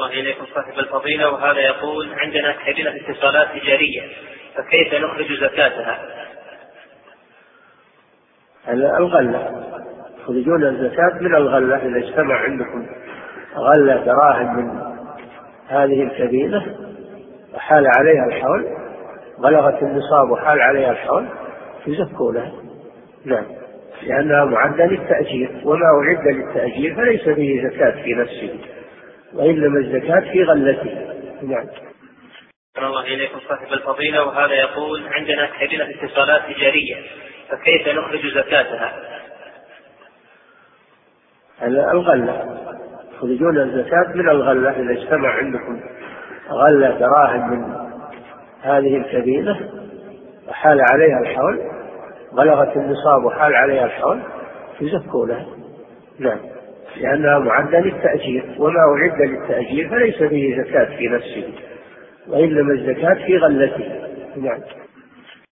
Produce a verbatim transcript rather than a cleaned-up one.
الله إليكم صاحب الفضيلة، وهذا يقول: عندنا كابينة اتصالات تجارية، فكيف نخرج زكاتها؟ الغلة، تخرجون الزكاة من الغلة. إذا اجتمع عندكم غلة دراهم من هذه الكابينة وحال عليها الحول، بلغت النصاب وحال عليها الحول، تزكونها. نعم، لأنها معدة للتأجير، وما أعد للتأجير فليس فيه زكاة في نفسه، وإنما الزكاة في غلته. نعم. الله إليكم صاحب الفضيلة، وهذا يقول: عندنا كابينة اتصالات تجارية، فكيف نخرج زكاتها؟ الغلة، تخرجون الزكاة من الغلة. إذا اجتمع عندكم غلة دراهم من هذه الكابينة وحال عليها الحول، بلغت النصاب وحال عليها الحول، تزكونها. نعم، لأنها معدة للتأجير، وما أعد للتأجير فليس فيه زكاة في نفسه، وإنما الزكاة في غلته. نعم.